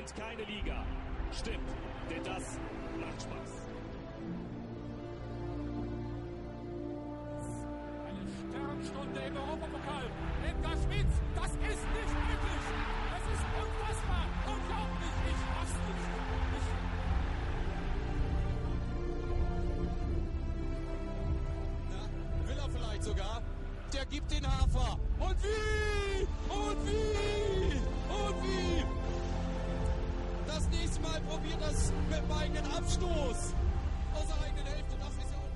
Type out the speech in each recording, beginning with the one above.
kennt keine Liga. Stimmt, denn das macht Spaß. Eine Sternstunde im Europapokal. Edgar Schmitz, das ist nicht möglich. Es ist unfassbar. Unglaublich. Ich fass nicht. Will er vielleicht sogar? Der gibt den Hafer. Und wie? Und wie? Und wie? Das nächste Mal probiert das mit dem eigenen Abstoß. Aus der eigenen Hälfte. Das ist ja auch...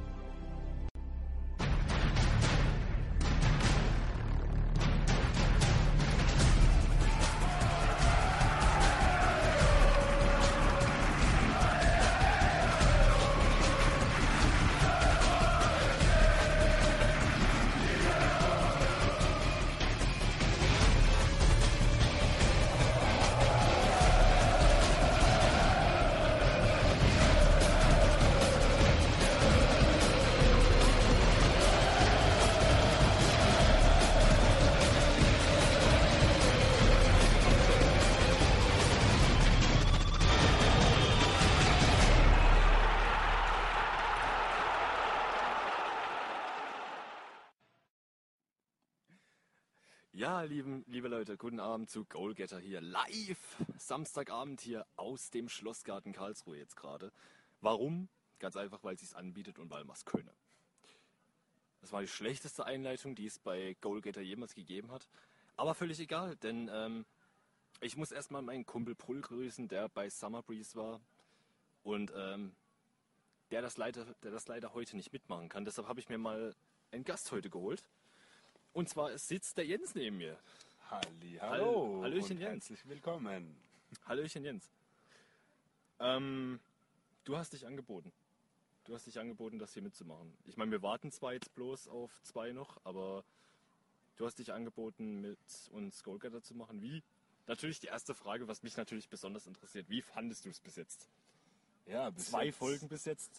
Ja, liebe Leute, guten Abend zu Goalgetter hier live, Samstagabend hier aus dem Schlossgarten Karlsruhe jetzt gerade. Warum? Ganz einfach, weil es sich anbietet und weil man es könne. Das war die schlechteste Einleitung, die es bei Goalgetter jemals gegeben hat. Aber völlig egal, denn ich muss erstmal meinen Kumpel Pull grüßen, der bei Summer Breeze war und der das leider heute nicht mitmachen kann. Deshalb habe ich mir mal einen Gast heute geholt. Und zwar sitzt der Jens neben mir. Hallo. Hallöchen und Jens. herzlich willkommen. Hallöchen Jens. Du hast dich angeboten. Du hast dich angeboten, das hier mitzumachen. Ich meine, wir warten zwar jetzt bloß auf 2 noch, aber du hast dich angeboten, mit uns Goalgetter zu machen. Wie? Natürlich die erste Frage, was mich natürlich besonders interessiert. Wie fandest du es bis jetzt? Ja, 2 Folgen bis jetzt.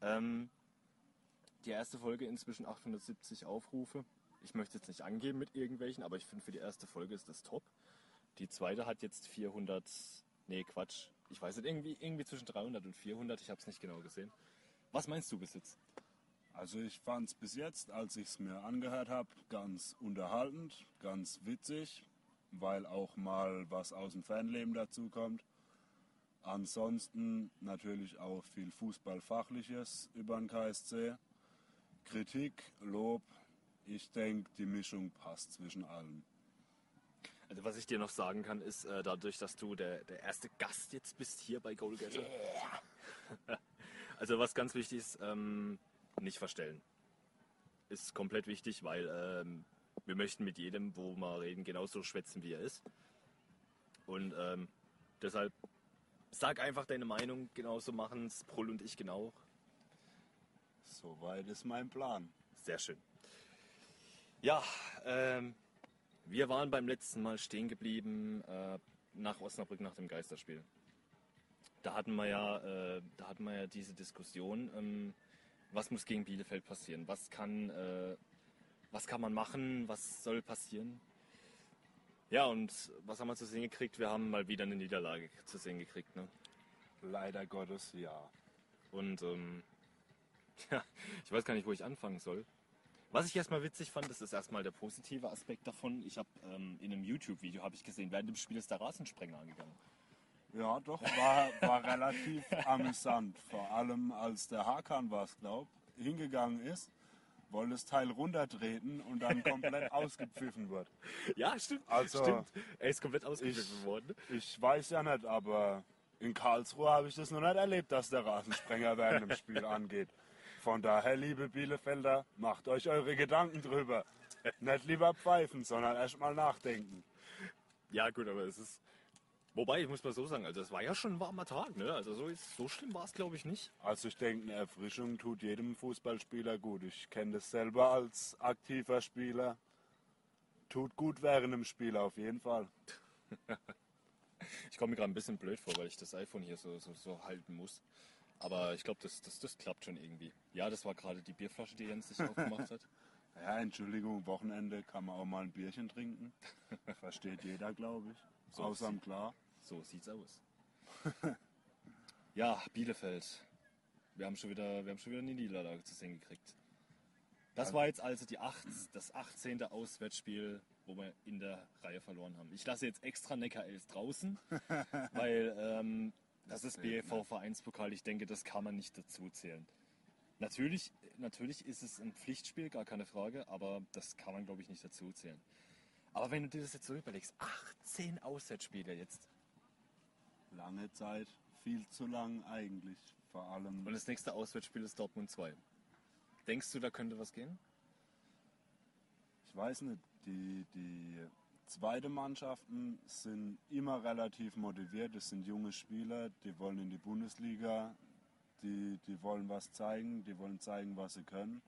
Die erste Folge inzwischen 870 Aufrufe. Ich möchte jetzt nicht angeben mit irgendwelchen, aber ich finde, für die erste Folge ist das top. Die zweite hat jetzt 400, nee Quatsch, ich weiß nicht, irgendwie zwischen 300 und 400, ich habe es nicht genau gesehen. Was meinst du bis jetzt? Also ich fand es bis jetzt, als ich es mir angehört habe, ganz unterhaltend, ganz witzig, weil auch mal was aus dem Fanleben dazu kommt. Ansonsten natürlich auch viel Fußballfachliches über den KSC. Kritik, Lob. Ich denke, die Mischung passt zwischen allem. Also was ich dir noch sagen kann, ist dadurch, dass du der erste Gast jetzt bist hier bei Goalgetter. Yeah. Also was ganz wichtig ist, nicht verstellen. Ist komplett wichtig, weil wir möchten mit jedem, wo wir reden, genauso schwätzen, wie er ist. Und deshalb sag einfach deine Meinung, genauso machen's Prull und ich genau. Soweit ist mein Plan. Sehr schön. Ja, wir waren beim letzten Mal stehen geblieben nach Osnabrück nach dem Geisterspiel. Da hatten wir ja diese Diskussion, was muss gegen Bielefeld passieren? Was kann man machen? Was soll passieren? Ja, und was haben wir zu sehen gekriegt? Wir haben mal wieder eine Niederlage zu sehen gekriegt, ne? Leider Gottes, ja. Und ja, ich weiß gar nicht, wo ich anfangen soll. Was ich erstmal witzig fand, das ist erstmal der positive Aspekt davon. Ich habe in einem YouTube-Video habe ich gesehen, während dem Spiel ist der Rasensprenger angegangen. Ja, doch, war relativ amüsant. Vor allem als der Hakan hingegangen ist, wollte das Teil runtertreten und dann komplett ausgepfiffen wird. Ja, stimmt. Also, stimmt. Er ist komplett ausgepfiffen worden. Ich weiß ja nicht, aber in Karlsruhe habe ich das noch nicht erlebt, dass der Rasensprenger während dem Spiel angeht. Von daher, liebe Bielefelder, macht euch eure Gedanken drüber. Nicht lieber pfeifen, sondern erst mal nachdenken. Ja gut, aber es ist... Wobei, ich muss mal so sagen, also es war ja schon ein warmer Tag, ne? Also so schlimm war es, glaube ich, nicht. Also ich denke, eine Erfrischung tut jedem Fußballspieler gut. Ich kenne das selber als aktiver Spieler. Tut gut während dem Spiel, auf jeden Fall. Ich komme mir gerade ein bisschen blöd vor, weil ich das iPhone hier so halten muss. Aber ich glaube, das klappt schon irgendwie. Ja, das war gerade die Bierflasche, die Jens sich aufgemacht hat. Ja, Entschuldigung, Wochenende kann man auch mal ein Bierchen trinken. Versteht jeder, glaube ich. So Außer klar. So sieht's aus. Ja, Bielefeld. Wir haben schon wieder eine Niederlage zu sehen gekriegt. Das war jetzt also das 18. Auswärtsspiel, wo wir in der Reihe verloren haben. Ich lasse jetzt extra Neckar 11 draußen, weil das ist BFV-Vereinspokal. Ich denke, das kann man nicht dazu zählen. Natürlich ist es ein Pflichtspiel, gar keine Frage, aber das kann man, glaube ich, nicht dazu zählen. Aber wenn du dir das jetzt so überlegst, 18 Auswärtsspiele jetzt. Lange Zeit, viel zu lang eigentlich, vor allem. Und das nächste Auswärtsspiel ist Dortmund 2. Denkst du, da könnte was gehen? Ich weiß nicht, die zweite Mannschaften sind immer relativ motiviert. Es sind junge Spieler, die wollen in die Bundesliga, die wollen was zeigen, die wollen zeigen, was sie können.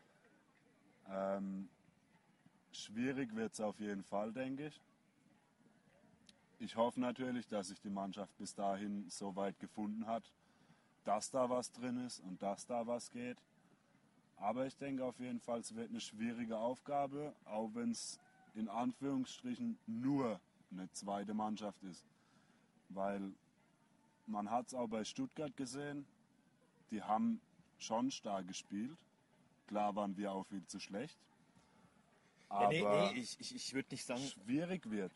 Schwierig wird es auf jeden Fall, denke ich. Ich hoffe natürlich, dass sich die Mannschaft bis dahin so weit gefunden hat, dass da was drin ist und dass da was geht. Aber ich denke auf jeden Fall, es wird eine schwierige Aufgabe, auch wenn es in Anführungsstrichen nur eine zweite Mannschaft ist. Weil man hat es auch bei Stuttgart gesehen, die haben schon stark gespielt. Klar waren wir auch viel zu schlecht. Aber ich würde nicht sagen, schwierig wird.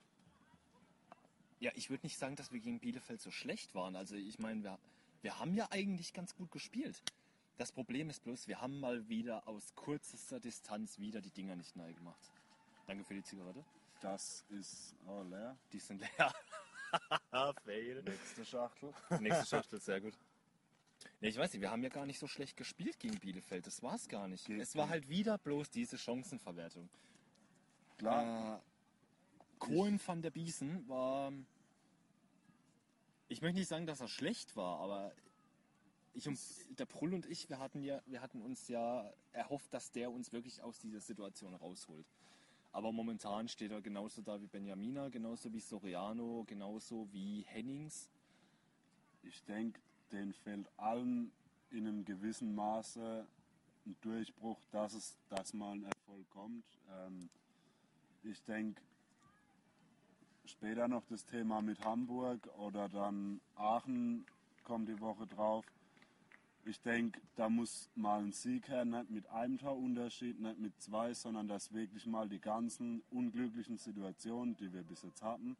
ja, ich würde nicht sagen, dass wir gegen Bielefeld so schlecht waren. Also ich meine, wir haben ja eigentlich ganz gut gespielt. Das Problem ist bloß, wir haben mal wieder aus kürzester Distanz wieder die Dinger nicht neu gemacht. Danke für die Zigarette. Das ist leer. Die sind leer. Fail. Nächste Schachtel. Nächste Schachtel, sehr gut. Nee, ich weiß nicht, wir haben ja gar nicht so schlecht gespielt gegen Bielefeld. Das war es gar nicht. Es war halt wieder bloß diese Chancenverwertung. Klar. Kohlen van der Biesen war... Ich möchte nicht sagen, dass er schlecht war, aber der Prull und ich, wir hatten uns ja erhofft, dass der uns wirklich aus dieser Situation rausholt. Aber momentan steht er genauso da wie Benjamina, genauso wie Soriano, genauso wie Hennings. Ich denke, denen fehlt allen in einem gewissen Maße ein Durchbruch, dass mal ein Erfolg kommt. Ich denke, später noch das Thema mit Hamburg oder dann Aachen kommt die Woche drauf. Ich denke, da muss mal ein Sieg her, nicht mit einem Torunterschied, nicht mit 2, sondern dass wirklich mal die ganzen unglücklichen Situationen, die wir bis jetzt hatten,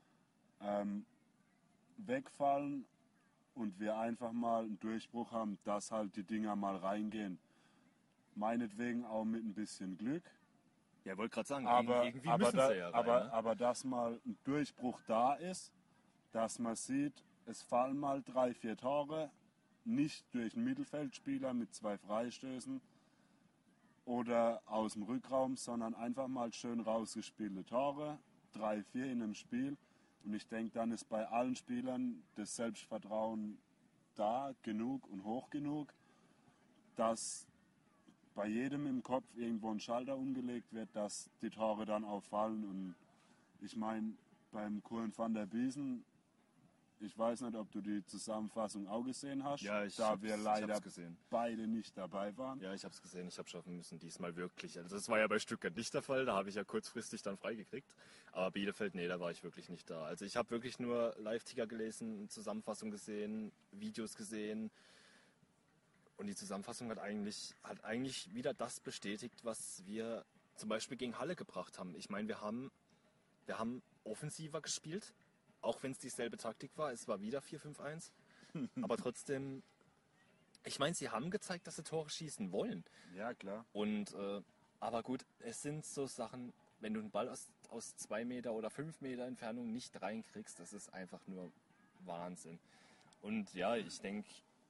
wegfallen und wir einfach mal einen Durchbruch haben, dass halt die Dinger mal reingehen. Meinetwegen auch mit ein bisschen Glück. Ja, wollte gerade sagen, Aber, irgendwie aber, müssen da, sie ja rein, aber, ne? aber dass mal ein Durchbruch da ist, dass man sieht, es fallen mal 3, 4 Tore, nicht durch einen Mittelfeldspieler mit 2 Freistößen oder aus dem Rückraum, sondern einfach mal schön rausgespielte Tore, 3, 4 in einem Spiel. Und ich denke, dann ist bei allen Spielern das Selbstvertrauen da genug und hoch genug, dass bei jedem im Kopf irgendwo ein Schalter umgelegt wird, dass die Tore dann auffallen. Und ich meine, beim Kohlen van der Biesen, ich weiß nicht, ob du die Zusammenfassung auch gesehen hast, Ja, wir leider gesehen. beide nicht dabei waren. Ja, ich habe es gesehen, ich habe schaffen müssen, diesmal wirklich. Also das war ja bei Stuttgart nicht der Fall, da habe ich ja kurzfristig dann freigekriegt. Aber Bielefeld, nee, da war ich wirklich nicht da. Also ich habe wirklich nur Live-Ticker gelesen, Zusammenfassung gesehen, Videos gesehen. Und die Zusammenfassung hat eigentlich wieder das bestätigt, was wir zum Beispiel gegen Halle gebracht haben. Ich meine, wir haben offensiver gespielt, auch wenn es dieselbe Taktik war. Es war wieder 4-5-1. Aber trotzdem, ich meine, sie haben gezeigt, dass sie Tore schießen wollen. Ja, klar. Und aber gut, es sind so Sachen, wenn du einen Ball aus 2 Meter oder 5 Meter Entfernung nicht reinkriegst, das ist einfach nur Wahnsinn. Und ja, ich denke,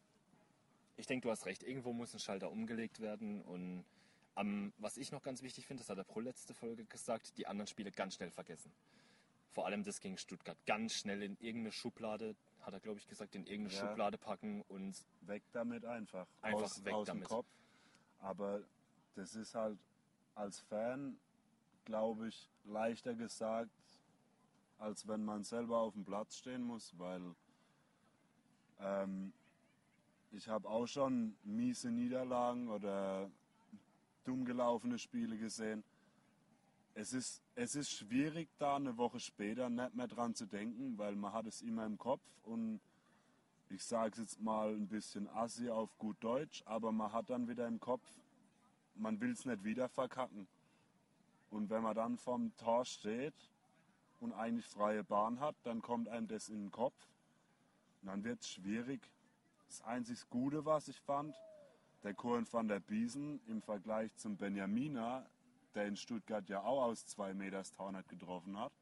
du hast recht, irgendwo muss ein Schalter umgelegt werden. Und was ich noch ganz wichtig finde, das hat der Pro letzte Folge gesagt, die anderen Spiele ganz schnell vergessen. Vor allem das gegen Stuttgart. Ganz schnell in irgendeine Schublade, hat er glaube ich gesagt, in irgendeine Schublade packen und... Weg damit einfach. Weg aus damit. Dem Kopf. Aber das ist halt als Fan, glaube ich, leichter gesagt, als wenn man selber auf dem Platz stehen muss, weil ich habe auch schon miese Niederlagen oder dumm gelaufene Spiele gesehen. es ist schwierig, da eine Woche später nicht mehr dran zu denken, weil man hat es immer im Kopf und ich sage es jetzt mal ein bisschen assi auf gut Deutsch, aber man hat dann wieder im Kopf, man will es nicht wieder verkacken. Und wenn man dann vorm Tor steht und eigentlich freie Bahn hat, dann kommt einem das in den Kopf und dann wird es schwierig. Das einzig Gute, was ich fand, der Koen van der Biesen im Vergleich zum Benjamina, der in Stuttgart ja auch aus 2 Meter das Tor nicht getroffen hat.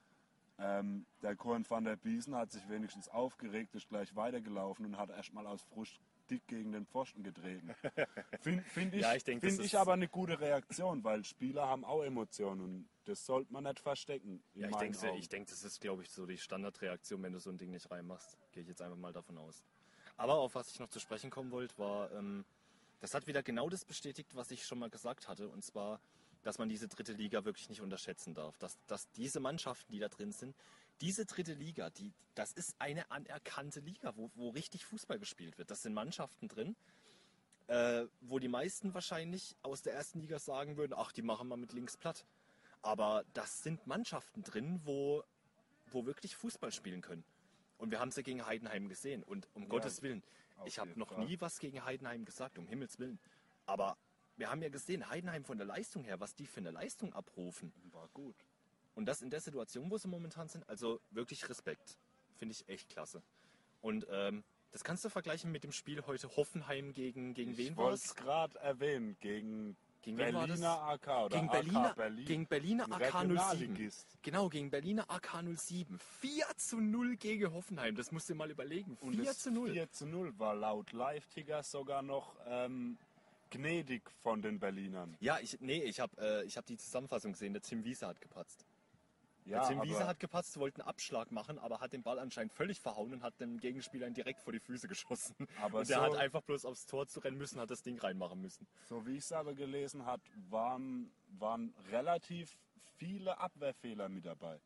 Der Koen van der Biesen hat sich wenigstens aufgeregt, ist gleich weitergelaufen und hat erstmal aus Frust dick gegen den Pfosten getreten. Finde ich, Ja, ich denke, find das ich ist- aber eine gute Reaktion, weil Spieler haben auch Emotionen und das sollte man nicht verstecken. in Ja, meinen Augen. ich denke, das ist, glaube ich, so die Standardreaktion, wenn du so ein Ding nicht reinmachst. Gehe ich jetzt einfach mal davon aus. Aber auf was ich noch zu sprechen kommen wollte, war, das hat wieder genau das bestätigt, was ich schon mal gesagt hatte. Und zwar, dass man diese dritte Liga wirklich nicht unterschätzen darf. Dass diese Mannschaften, die da drin sind, diese dritte Liga, das ist eine anerkannte Liga, wo richtig Fußball gespielt wird. Das sind Mannschaften drin, wo die meisten wahrscheinlich aus der ersten Liga sagen würden, ach, die machen wir mit links platt. Aber das sind Mannschaften drin, wo wirklich Fußball spielen können. Und wir haben es ja gegen Heidenheim gesehen. Und um Gottes Willen, auf ich habe jeden noch Fall. nie was gegen Heidenheim gesagt, um Himmels Willen. Aber wir haben ja gesehen, Heidenheim von der Leistung her, was die für eine Leistung abrufen. War gut. Und das in der Situation, wo sie momentan sind, also wirklich Respekt. Finde ich echt klasse. Und das kannst du vergleichen mit dem Spiel heute Hoffenheim gegen Ich wen war wollte es? es gerade erwähnen, gegen Gegen wen war das? Berliner AK oder Gegen AK Berlin. Gegen Berliner Ein AK 07. Regionalligist. Genau, gegen Berliner AK 07. 4:0 gegen Hoffenheim. Das musst du dir mal überlegen. Und 4:0. 4:0 war laut Live-Ticker sogar noch gnädig von den Berlinern. Ja, ich hab die Zusammenfassung gesehen. Der Tim Wiese hat gepatzt. Ja, Der Tim Wiese aber hat gepatzt, wollte einen Abschlag machen, aber hat den Ball anscheinend völlig verhauen und hat den Gegenspieler direkt vor die Füße geschossen. Aber und der so- hat einfach bloß aufs Tor zu rennen müssen, hat das Ding reinmachen müssen. so wie ich es aber gelesen habe, waren relativ viele Abwehrfehler mit dabei.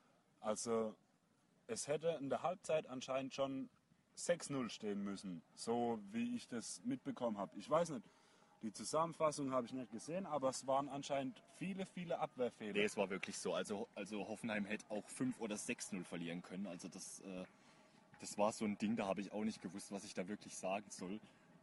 Also es hätte in der Halbzeit anscheinend schon 6:0 stehen müssen, so wie ich das mitbekommen habe. Ich weiß nicht, die Zusammenfassung habe ich nicht gesehen, aber es waren anscheinend viele Abwehrfehler. Nee, es war wirklich so. Also Hoffenheim hätte auch 5 oder 6:0 verlieren können. Also das war so ein Ding, da habe ich auch nicht gewusst, was ich da wirklich sagen soll.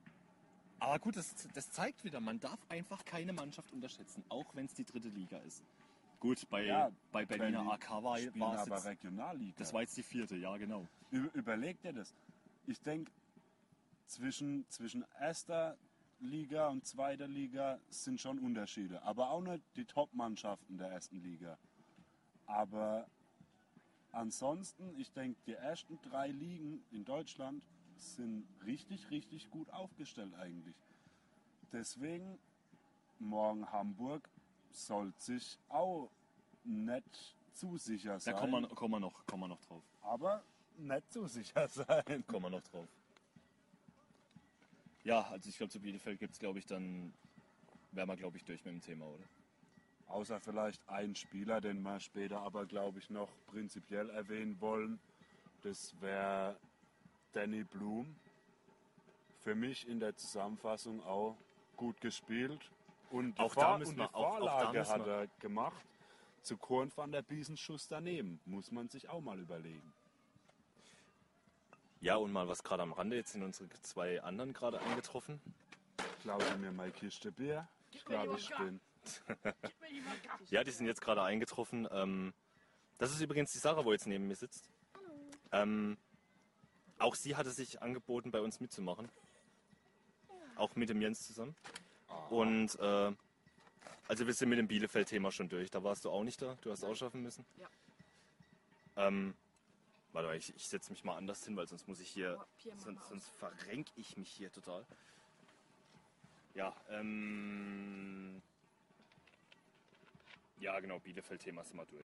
Aber gut, das zeigt wieder, man darf einfach keine Mannschaft unterschätzen, auch wenn es die dritte Liga ist. Gut, bei Berliner AK war spielen es aber jetzt, Regionalliga. das war jetzt die vierte, ja genau. Überleg dir das. Ich denke, zwischen erster Liga und zweiter Liga sind schon Unterschiede. Aber auch nicht die Top-Mannschaften der ersten Liga. Aber ansonsten, ich denke, die ersten 3 Ligen in Deutschland sind richtig gut aufgestellt eigentlich. Deswegen, morgen Hamburg soll sich auch nicht zu sicher Da sein. kommen wir noch drauf. Aber nicht zu sicher sein. Kommen wir noch drauf. Ja, also ich glaube, zu Bielefeld gibt es, glaube ich, dann wären wir, glaube ich, durch mit dem Thema, oder? Außer vielleicht ein Spieler, den wir später aber, glaube ich, noch prinzipiell erwähnen wollen. Das wäre Danny Blum. Für mich in der Zusammenfassung auch gut gespielt. Und die, Auch da müssen wir- die auch da Vorlage müssen hat wir- er gemacht. Zu Koen van der Biesen Schuss daneben. Muss man sich auch mal überlegen. Ja, und mal was gerade am Rande. Jetzt sind unsere 2 anderen gerade eingetroffen. Klaue mir mal Kiste Bier. Ich glaube, ich bin. Ja, die sind jetzt gerade eingetroffen. Das ist übrigens die Sarah, wo jetzt neben mir sitzt. Auch sie hatte sich angeboten, bei uns mitzumachen. Auch mit dem Jens zusammen. Und also wir sind mit dem Bielefeld-Thema schon durch. Da warst du auch nicht da. Du hast auch schaffen müssen. Ja. Warte mal, ich setze mich mal anders hin, weil sonst muss ich hier, Oh, Pierre, mach mal sonst verrenk ich mich hier total. Ja, ja genau, Bielefeld-Thema sind wir durch.